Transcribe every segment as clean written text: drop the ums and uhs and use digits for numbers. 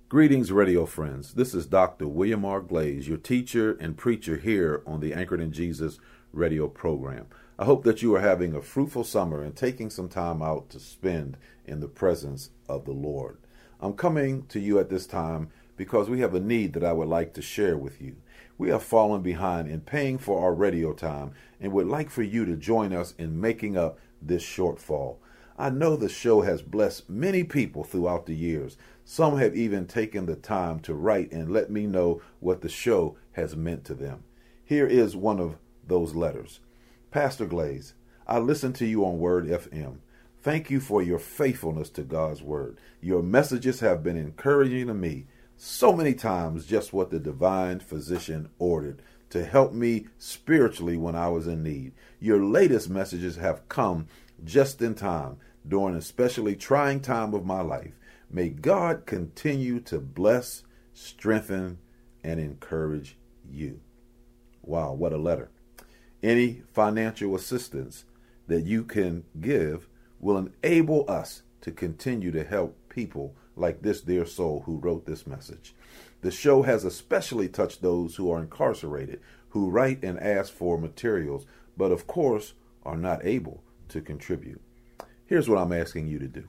Greetings, radio friends. This is Dr. William R. Glaze, your teacher and preacher here on the Anchored in Jesus radio program. I hope that you are having a fruitful summer and taking some time out to spend in the presence of the Lord. I'm coming to you at this time because we have a need that I would like to share with you. We have fallen behind in paying for our radio time and would like for you to join us in making up this shortfall. I know the show has blessed many people throughout the years. Some have even taken the time to write and let me know what the show has meant to them. Here is one of those letters. Pastor Glaze, I listen to you on Word FM. Thank you for your faithfulness to God's Word. Your messages have been encouraging to me so many times, just what the divine physician ordered to help me spiritually when I was in need. Your latest messages have come just in time during an especially trying time of my life. May God continue to bless, strengthen, and encourage you. Wow, what a letter. Any financial assistance that you can give will enable us to continue to help people like this dear soul who wrote this message. The show has especially touched those who are incarcerated, who write and ask for materials, but of course are not able to contribute. Here's what I'm asking you to do.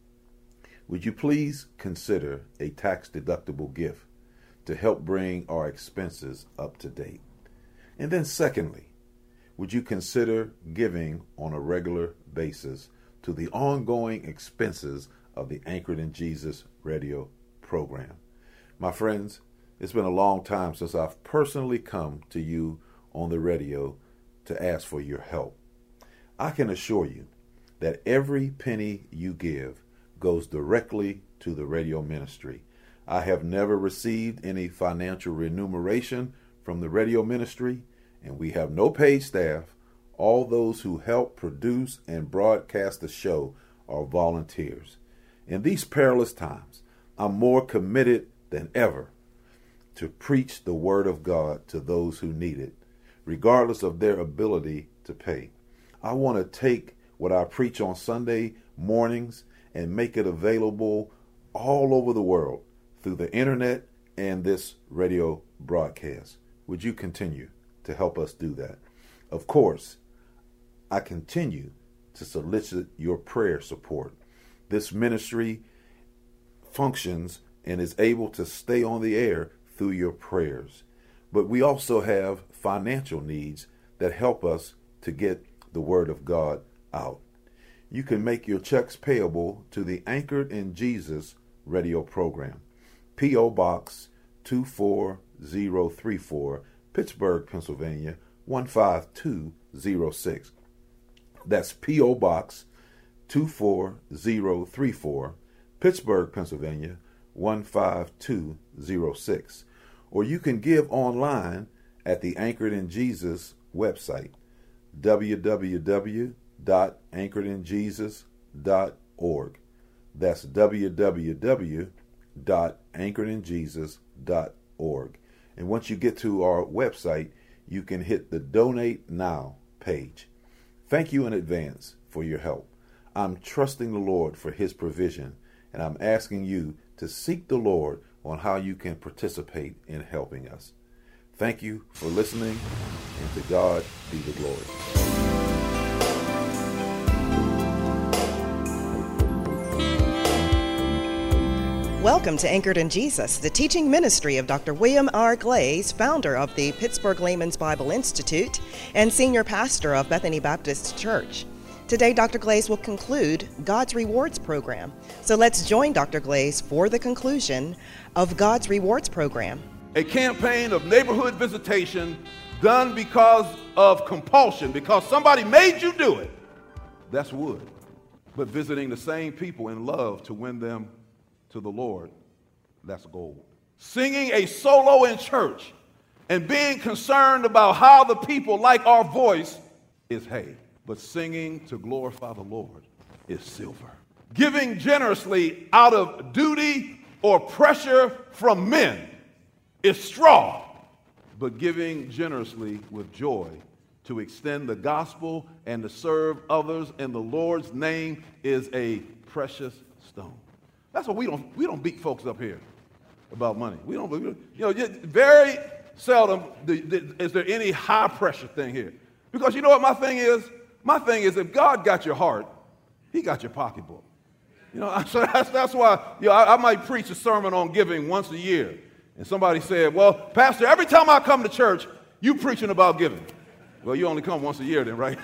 Would you please consider a tax-deductible gift to help bring our expenses up to date? And then secondly, would you consider giving on a regular basis to the ongoing expenses of the Anchored in Jesus radio program? My friends, it's been a long time since I've personally come to you on the radio to ask for your help. I can assure you that every penny you give goes directly to the radio ministry. I have never received any financial remuneration from the radio ministry, and we have no paid staff. All those who help produce and broadcast the show are volunteers. In these perilous times, I'm more committed than ever to preach the word of God to those who need it, regardless of their ability to pay. I want to take what I preach on Sunday mornings and make it available all over the world through the internet and this radio broadcast. Would you continue to help us do that? Of course, I continue to solicit your prayer support. This ministry functions and is able to stay on the air through your prayers. But we also have financial needs that help us to get the word of God out. You can make your checks payable to the Anchored in Jesus radio program. P.O. Box 24034, Pittsburgh, Pennsylvania 15206. That's P.O. Box 24034, Pittsburgh, Pennsylvania 15206. Or you can give online at the Anchored in Jesus website, www.anchoredinjesus.org. That's www.anchoredinjesus.org. And once you get to our website, you can hit the Donate Now page. Thank you in advance for your help. I'm trusting the Lord for his provision, and I'm asking you to seek the Lord on how you can participate in helping us. Thank you for listening, and to God be the glory. Welcome to Anchored in Jesus, the teaching ministry of Dr. William R. Glaze, founder of the Pittsburgh Layman's Bible Institute and senior pastor of Bethany Baptist Church. Today, Dr. Glaze will conclude God's Rewards program. So let's join Dr. Glaze for the conclusion of God's Rewards program. A campaign of neighborhood visitation done because of compulsion, because somebody made you do it. That's wood. But visiting the same people in love to win them to the Lord, that's gold. Singing a solo in church and being concerned about how the people like our voice is hay. But singing to glorify the Lord is silver. Giving generously out of duty or pressure from men is straw. But giving generously with joy to extend the gospel and to serve others in the Lord's name is a precious stone. That's what we don't beat folks up here. about money. We don't, very seldom is there any high pressure thing here. Because you know what my thing is? My thing is if God got your heart, he got your pocketbook. So that's why I might preach a sermon on giving once a year. And somebody said, well, Pastor, every time I come to church, you preaching about giving. Well, you only come once a year then, right?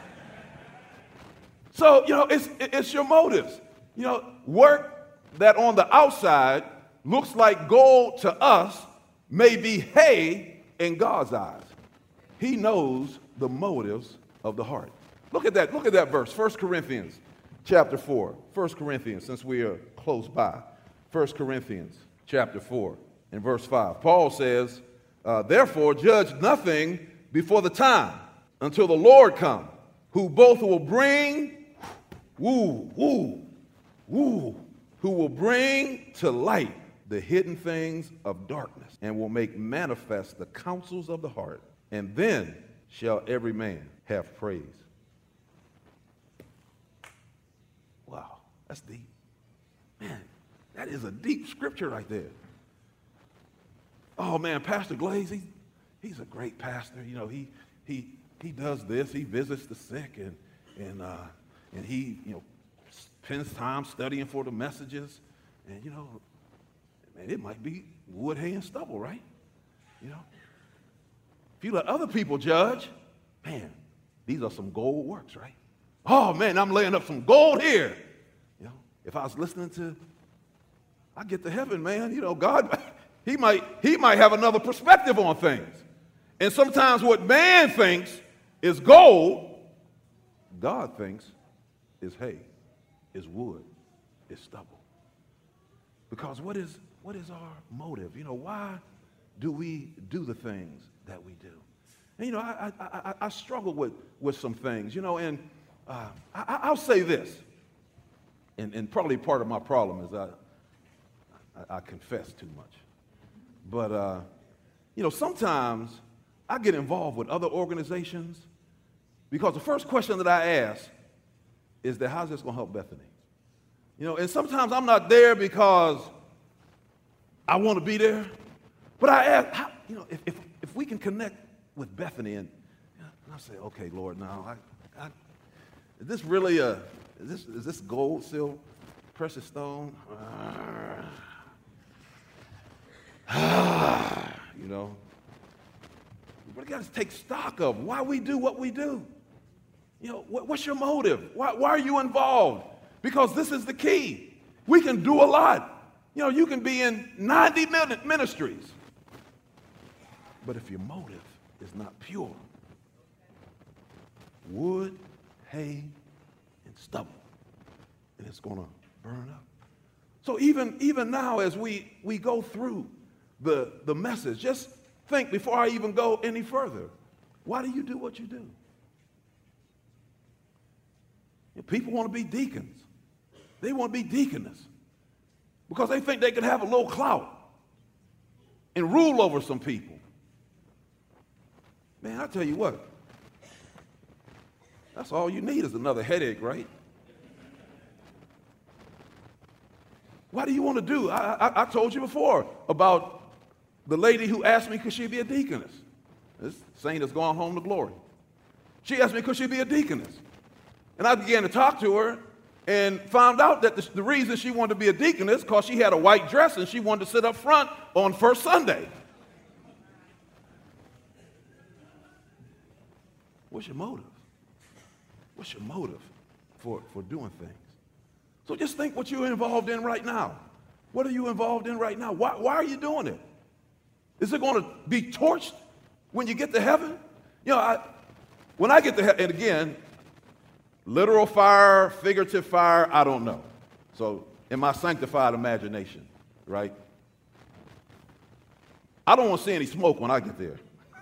So, it's your motives. Work that on the outside looks like gold to us may be hay in God's eyes. He knows the motives of the heart. Look at that verse, 1 Corinthians chapter 4. 1 Corinthians, since we are close by. 1 Corinthians chapter 4 and verse 5. Paul says, therefore judge nothing before the time until the Lord come, who both will bring, who will bring to light the hidden things of darkness and will make manifest the counsels of the heart. And then shall every man have praise. Wow, that's deep. Man, that is a deep scripture right there. Oh man, Pastor Glaze, he's a great pastor. He does this. He visits the sick and he spends time studying for the messages. And man, it might be wood, hay, and stubble, right? If you let other people judge, man, these are some gold works, right? Oh man, I'm laying up some gold here. If I was listening to, I get to heaven, man. God, he might have another perspective on things. And sometimes what man thinks is gold, God thinks is hay, is wood, is stubble. Because what is our motive? Why do we do the things that we do? And I struggle with some things, and I'll say this, and probably part of my problem is I confess too much. But sometimes I get involved with other organizations because the first question that I ask is that how's this going to help Bethany? And sometimes I'm not there because I want to be there, but I ask, if we can connect with Bethany, and I say, okay, Lord, now, is this really is this gold, silver, precious stone? We got to take stock of why we do what we do. What's your motive? Why are you involved? Because this is the key. We can do a lot. You can be in 90 ministries. But if your motive is not pure, wood, hay, and stubble, and it's going to burn up. So even now as we go through the message, just think before I even go any further, why do you do what you do? People want to be deacons. They want to be deaconess because they think they can have a little clout and rule over some people. Man, I tell you what, that's all you need is another headache, right? What do you want to do? I told you before about the lady who asked me could she be a deaconess. This saint is going home to glory. She asked me could she be a deaconess. And I began to talk to her and found out that the reason she wanted to be a deaconess because she had a white dress and she wanted to sit up front on first Sunday. What's your motive? What's your motive for doing things? So just think what you're involved in right now. What are you involved in right now? Why are you doing it? Is it going to be torched when you get to heaven? When I get to heaven, and again, literal fire, figurative fire, I don't know. So in my sanctified imagination, right? I don't want to see any smoke when I get there.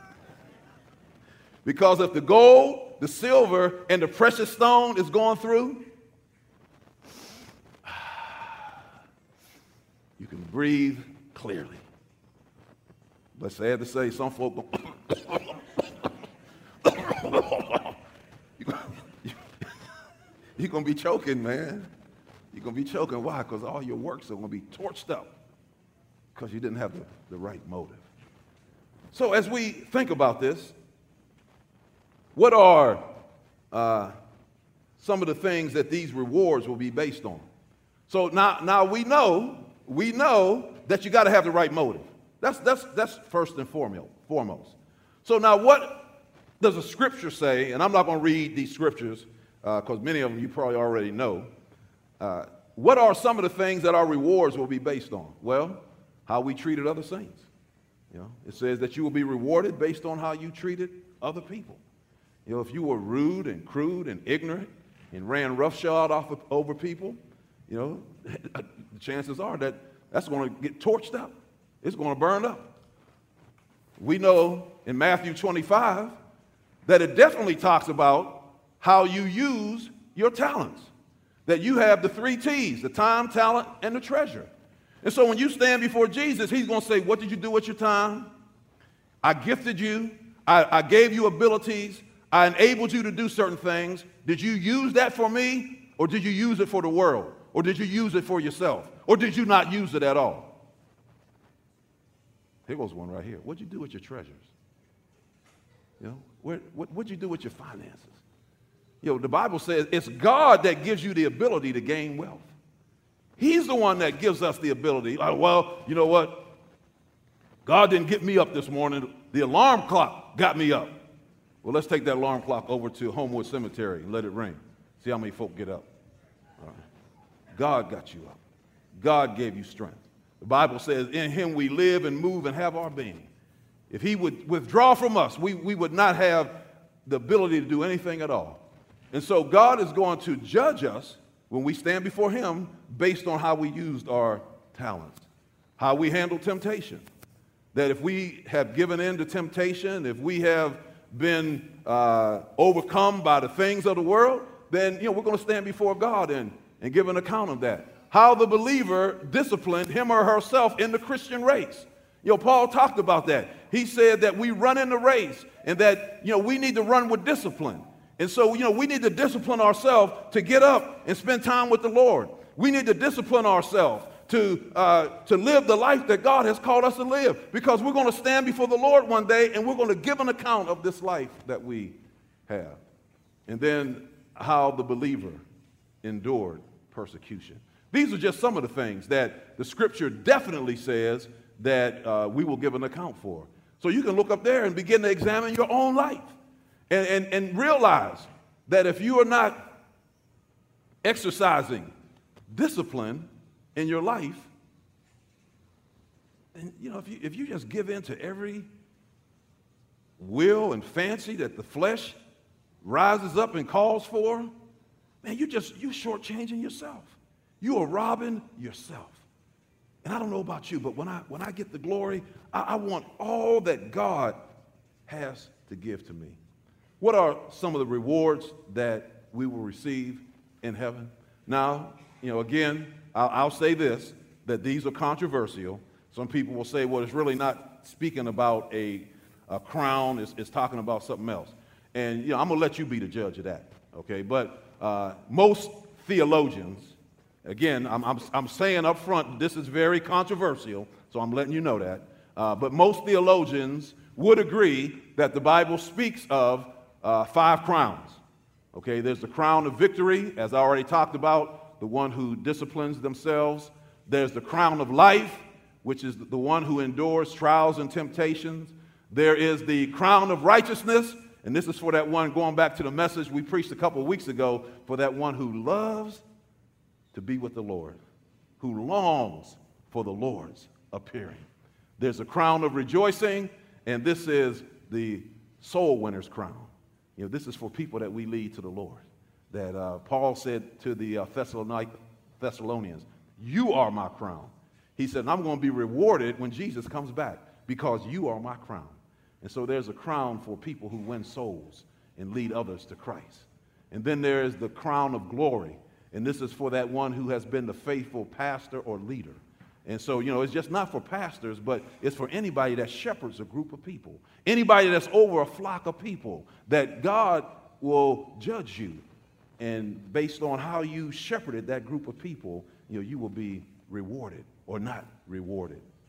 Because if the gold, the silver, and the precious stone is going through, you can breathe clearly. But sad to say, some folk you're going to be choking, man. You're going to be choking. Why? Because all your works are going to be torched up. because you didn't have the right motive. So as we think about this, what are some of the things that these rewards will be based on? So now we know that you got to have the right motive. That's first and foremost. So now what does the scripture say? And I'm not going to read these scriptures because many of them you probably already know. What are some of the things that our rewards will be based on? Well, how we treated other saints. It says that you will be rewarded based on how you treated other people. If you were rude and crude and ignorant and ran roughshod over people, the chances are that that's going to get torched up. It's going to burn up. We know in Matthew 25 that it definitely talks about how you use your talents. That you have the 3 T's, the time, talent, and the treasure. And so when you stand before Jesus, he's going to say, what did you do with your time? I gifted you. I gave you abilities. I enabled you to do certain things. Did you use that for me? Or did you use it for the world? Or did you use it for yourself? Or did you not use it at all? Here goes one right here. What'd you do with your treasures? What'd you do with your finances? The Bible says it's God that gives you the ability to gain wealth. He's the one that gives us the ability. Well, you know what? God didn't get me up this morning. The alarm clock got me up. Well, let's take that alarm clock over to Homewood Cemetery and let it ring. See how many folk get up. All right. God got you up. God gave you strength. The Bible says, in him we live and move and have our being. If he would withdraw from us, we would not have the ability to do anything at all. And so God is going to judge us when we stand before him based on how we used our talents, how we handled temptation. That if we have given in to temptation, if we have been overcome by the things of the world, then we're going to stand before God and give an account of that. How the believer disciplined him or herself in the Christian race. Paul talked about that. He said that we run in the race and that, we need to run with discipline. And so, we need to discipline ourselves to get up and spend time with the Lord. We need to discipline ourselves to live the life that God has called us to live, because we're going to stand before the Lord one day and we're going to give an account of this life that we have. And then how the believer endured persecution. These are just some of the things that the scripture definitely says that we will give an account for. So you can look up there and begin to examine your own life and realize that if you are not exercising discipline in your life, and if you just give in to every will and fancy that the flesh rises up and calls for, man, you're shortchanging yourself. You are robbing yourself. And I don't know about you, but when I get the glory, I want all that God has to give to me. What are some of the rewards that we will receive in heaven? Now, again, I'll say this, that these are controversial. Some people will say, well, it's really not speaking about a crown. It's talking about something else. And, I'm going to let you be the judge of that, okay? But most theologians, again, I'm saying up front, this is very controversial, so I'm letting you know that. But most theologians would agree that the Bible speaks of 5 crowns. Okay, there's the crown of victory, as I already talked about, the one who disciplines themselves. There's the crown of life, which is the one who endures trials and temptations. There is the crown of righteousness, and this is for that one, going back to the message we preached a couple of weeks ago, for that one who loves to be with the Lord, who longs for the Lord's appearing. There's a crown of rejoicing, and this is the soul winner's crown. This is for people that we lead to the Lord. That Paul said to the Thessalonians, you are my crown. He said, I'm going to be rewarded when Jesus comes back because you are my crown. And so there's a crown for people who win souls and lead others to Christ. And then there is the crown of glory. And this is for that one who has been the faithful pastor or leader. And so, it's just not for pastors, but it's for anybody that shepherds a group of people. Anybody that's over a flock of people, that God will judge you. And based on how you shepherded that group of people, you will be rewarded or not rewarded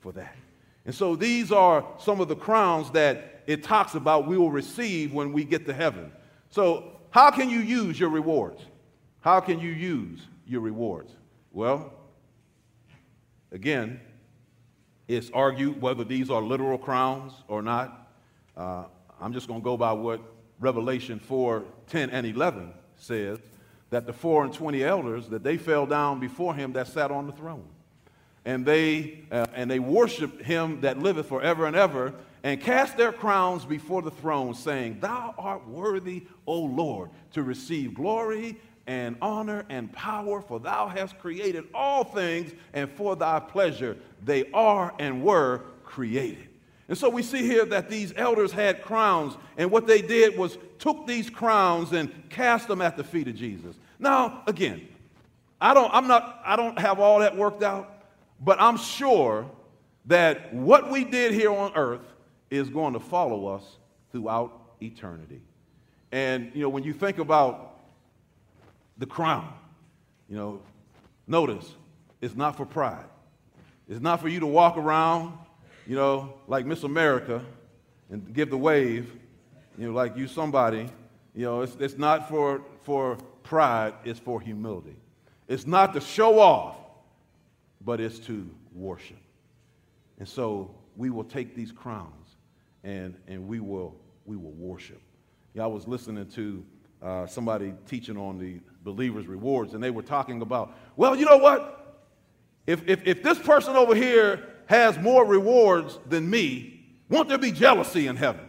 for that. And so these are some of the crowns that it talks about we will receive when we get to heaven. So how can you use your rewards? How can you use your rewards? Well, again, it's argued whether these are literal crowns or not. I'm just going to go by what Revelation 4:10 and 11 says, that the 4 and 20 elders, that they fell down before him that sat on the throne. And they worshiped him that liveth forever and ever, and cast their crowns before the throne, saying, Thou art worthy, O Lord, to receive glory and honor and power, for thou hast created all things, and for thy pleasure they are and were created. And so we see here that these elders had crowns, and what they did was took these crowns and cast them at the feet of Jesus. Now, again, I don't have all that worked out, but I'm sure that what we did here on earth is going to follow us throughout eternity. And, when you think about the crown, notice, it's not for pride. It's not for you to walk around, like Miss America and give the wave, like you somebody. It's not for pride, it's for humility. It's not to show off, but it's to worship. And so we will take these crowns and we will worship. I was listening to somebody teaching on the believers' rewards, and they were talking about, well, you know what? If this person over here has more rewards than me, won't there be jealousy in heaven?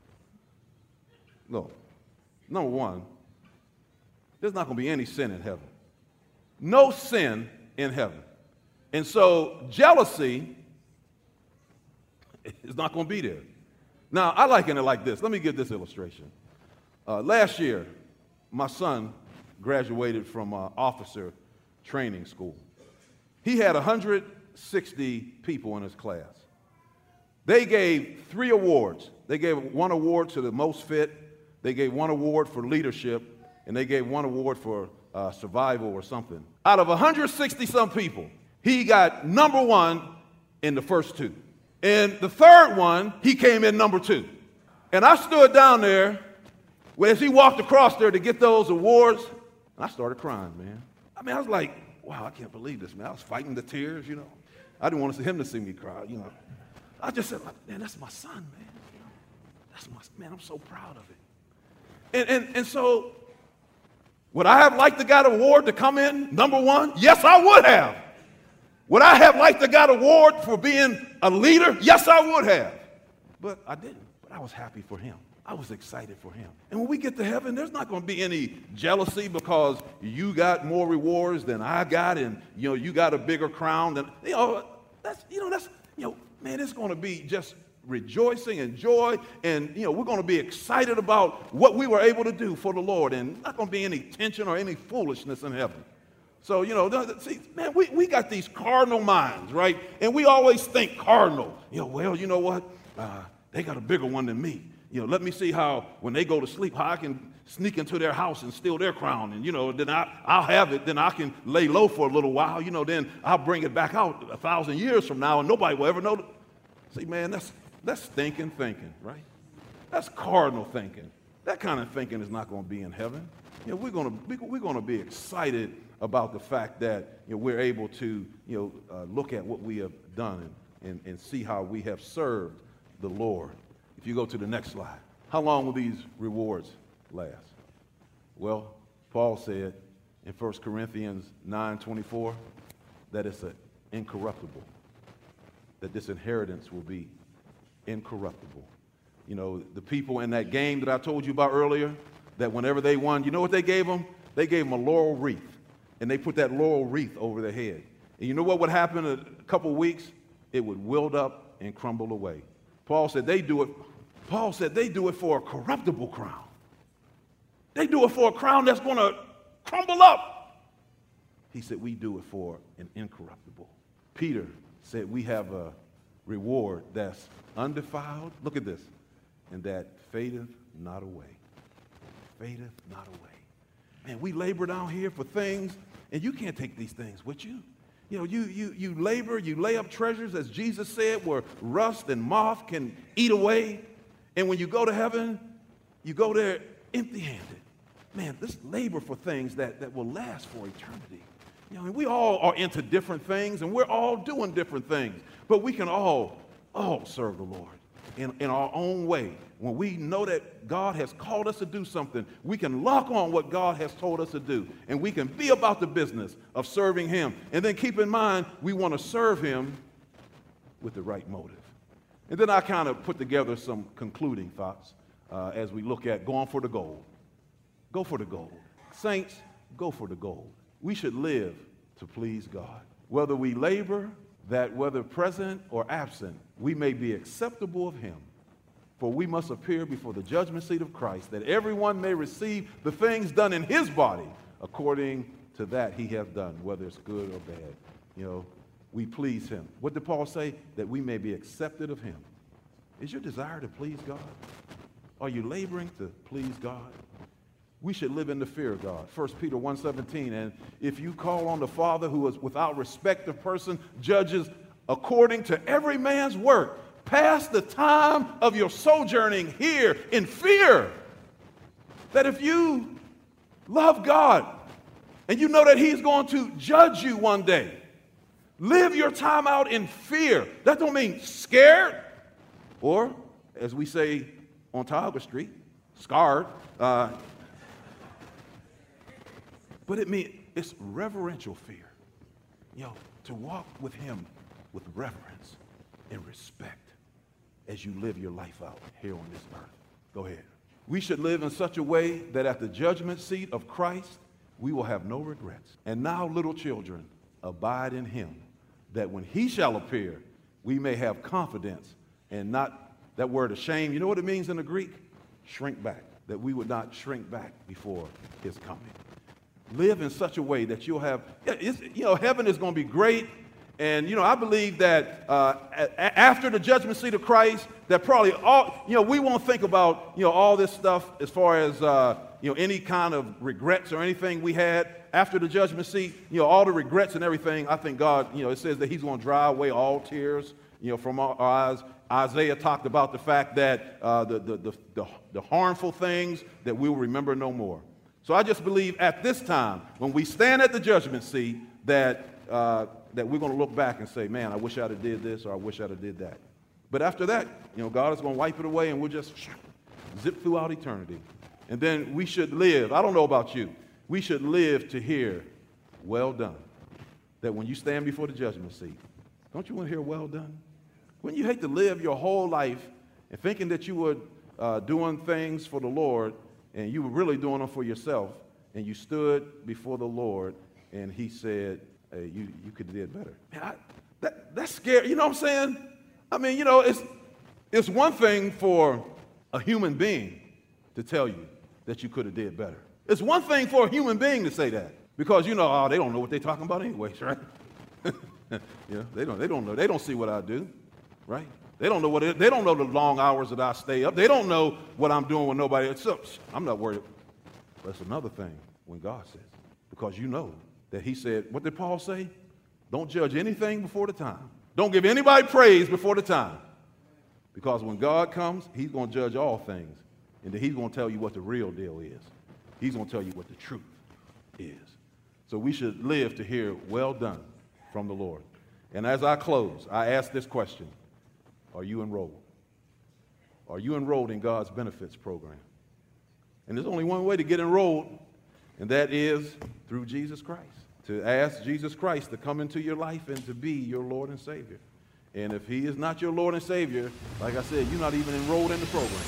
No. Number one, there's not going to be any sin in heaven. No sin in heaven. And so jealousy is not going to be there. Now, I liken it like this. Let me give this illustration. Last year, my son graduated from officer training school. He had 160 people in his class. They gave 3 awards. They gave 1 award to the most fit, they gave 1 award for leadership, and they gave 1 award for survival or something. Out of 160-some people, he got number 1 in the first 2. And the third one, he came in number 2. And I stood down there as he walked across there to get those awards, and I started crying, man. I was like, wow, I can't believe this, man. I was fighting the tears, I didn't want him to see me cry, I just said, man, that's my son, man. Man, I'm so proud of it. And so, would I have liked to got an award to come in number 1? Yes, I would have. Would I have liked to got an award for being a leader? Yes, I would have. But I didn't. But I was happy for him. I was excited for him. And when we get to heaven, there's not going to be any jealousy because you got more rewards than I got, and you got a bigger crown than man, it's going to be just rejoicing and joy, and we're going to be excited about what we were able to do for the Lord, and not going to be any tension or any foolishness in heaven. So, see, man, we got these cardinal minds, right? And we always think cardinal. Well, you know what? They got a bigger one than me. Let me see how, when they go to sleep, how I can sneak into their house and steal their crown. And, then I'll have it. Then I can lay low for a little while. Then I'll bring it back out 1,000 years from now, and nobody will ever know. See, man, that's stinking thinking, right? That's cardinal thinking. That kind of thinking is not going to be in heaven. We're going to be excited about the fact that we're able to look at what we have done and see how we have served the Lord. If you go to the next slide, how long will these rewards last? Well, Paul said in 1 Corinthians 9:24 that it's incorruptible, that this inheritance will be incorruptible. The people in that game that I told you about earlier, that whenever they won, you know what they gave them? They gave them a laurel wreath. And they put that laurel wreath over their head. And you know what would happen in a couple of weeks? It would wilt up and crumble away. Paul said they do it for a corruptible crown. They do it for a crown that's going to crumble up. He said we do it for an incorruptible. Peter said we have a reward that's undefiled. Look at this. And that fadeth not away. Fadeth not away. Man, we labor down here for things, and you can't take these things with you. You know, you labor, you lay up treasures, as Jesus said, where rust and moth can eat away. And when you go to heaven, you go there empty-handed. Man, this labor for things that will last for eternity. You know, and we all are into different things, and we're all doing different things. But we can all serve the Lord in our own way. When we know that God has called us to do something, we can lock on what God has told us to do, and we can be about the business of serving him. And then keep in mind, we want to serve him with the right motive. And then I kind of put together some concluding thoughts as we look at going for the gold. Go for the gold. Saints, go for the gold. We should live to please God. Whether we labor, that whether present or absent, we may be acceptable of him. For we must appear before the judgment seat of Christ, that everyone may receive the things done in his body according to that he has done, whether it's good or bad. You know, we please him. What did Paul say? That we may be accepted of him. Is your desire to please God? Are you laboring to please God? We should live in the fear of God. 1 Peter 1:17, and if you call on the Father who is without respect of person, judges according to every man's work, pass the time of your sojourning here in fear. That if you love God and you know that he's going to judge you one day, live your time out in fear. That don't mean scared, or as we say on Tioga Street, scarred. But it means it's reverential fear. You know, to walk with him with reverence and respect as you live your life out here on this earth. Go ahead. We should live in such a way that at the judgment seat of Christ, we will have no regrets. And now, little children, abide in him, that when he shall appear, we may have confidence and not, that word ashamed, you know what it means in the Greek? Shrink back. That we would not shrink back before his coming. Live in such a way that you'll have, heaven is going to be great. And, I believe that after the judgment seat of Christ, that probably we won't think about, all this stuff as far as, any kind of regrets or anything we had after the judgment seat. All the regrets and everything, I think God, it says that he's going to dry away all tears, from our eyes. Isaiah talked about the fact that the harmful things that we will remember no more. So I just believe at this time, when we stand at the judgment seat, that we're going to look back and say, man, I wish I'd have did this, or I wish I'd have did that. But after that, God is going to wipe it away, and we'll just zip throughout eternity. And then we should live. I don't know about you. We should live to hear, well done. That when you stand before the judgment seat, don't you want to hear, well done? Wouldn't you hate to live your whole life and thinking that you were doing things for the Lord, and you were really doing them for yourself, and you stood before the Lord, and he said, hey, you could have did better. Man, that's scary. You know what I'm saying? I mean, it's one thing for a human being to tell you that you could have did better. It's one thing for a human being to say that, because they don't know what they're talking about anyways, right? They don't know. They don't see what I do, right? They don't know they don't know the long hours that I stay up. They don't know what I'm doing with nobody else. So, I'm not worried. But it's another thing when God says, because you know that he said, what did Paul say? Don't judge anything before the time. Don't give anybody praise before the time. Because when God comes, he's going to judge all things. And then he's going to tell you what the real deal is. He's going to tell you what the truth is. So we should live to hear, well done, from the Lord. And as I close, I ask this question. Are you enrolled? Are you enrolled in God's benefits program? And there's only one way to get enrolled, and that is through Jesus Christ. To ask Jesus Christ to come into your life and to be your Lord and Savior. And if he is not your Lord and Savior, like I said, you're not even enrolled in the program.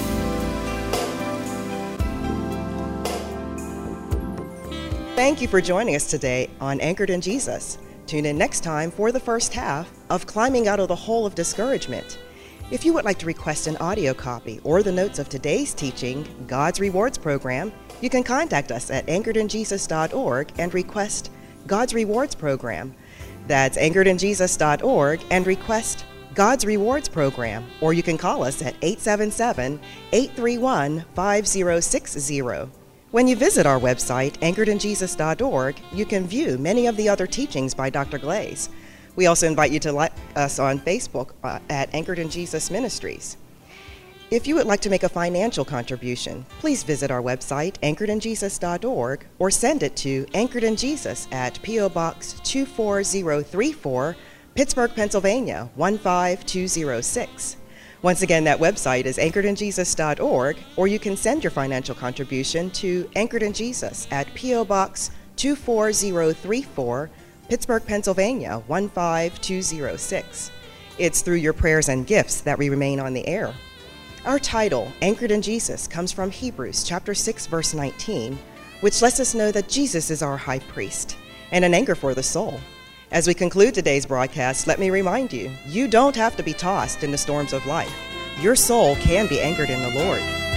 Thank you for joining us today on Anchored in Jesus. Tune in next time for the first half of Climbing Out of the Hole of Discouragement. If you would like to request an audio copy or the notes of today's teaching, God's Rewards Program, you can contact us at anchoredinjesus.org and request God's Rewards Program. That's anchoredinjesus.org and request God's Rewards Program, or you can call us at 877-831-5060. When you visit our website, anchoredinjesus.org, you can view many of the other teachings by Dr. Glaze. We also invite you to like us on Facebook at Anchored in Jesus Ministries. If you would like to make a financial contribution, please visit our website, anchoredinjesus.org, or send it to Anchored in Jesus at P.O. Box 24034, Pittsburgh, Pennsylvania 15206. Once again, that website is anchoredinjesus.org, or you can send your financial contribution to Anchored in Jesus at P.O. Box 24034, Pittsburgh, Pennsylvania 15206. It's through your prayers and gifts that we remain on the air. Our title, Anchored in Jesus, comes from Hebrews chapter 6, verse 19, which lets us know that Jesus is our high priest and an anchor for the soul. As we conclude today's broadcast, let me remind you, you don't have to be tossed in the storms of life. Your soul can be anchored in the Lord.